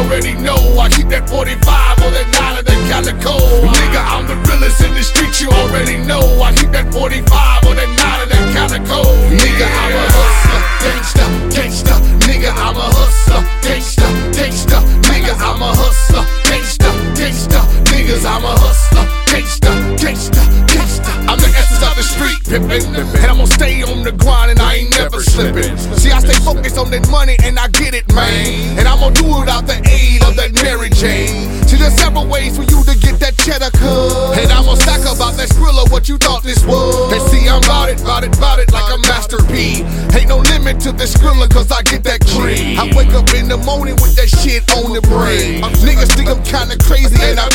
already know. I keep that 45 or that 9 of that calico. Nigga, I'm the realest in the streets, you already know. I keep that 45 or that 9 of that calico. Nigga, I'm a hustler, gangsta, gangsta. Nigga, I'm a hustler, gangsta, gangsta. Nigga, I'm a hustler, gangsta, gangsta. Niggas, I'm a hustler, gangsta, gangsta, gangsta. I'm the essence of the street, pimpin', and I'm gonna stay on the grind and I ain't never slippin'. See, I stay focused on that money and I get it, man. And I'm gonna do it without the aid of that Mary Jane. See, there's several ways for you to get that cheddar cut, and I'm gonna stack about that Skrilla what you thought this was. And see, I'm bout it like a Master P. Ain't no limit to the Skrilla cause I get that cream. I wake up in the morning with that shit on the brain. Niggas think I'm kinda crazy and I'm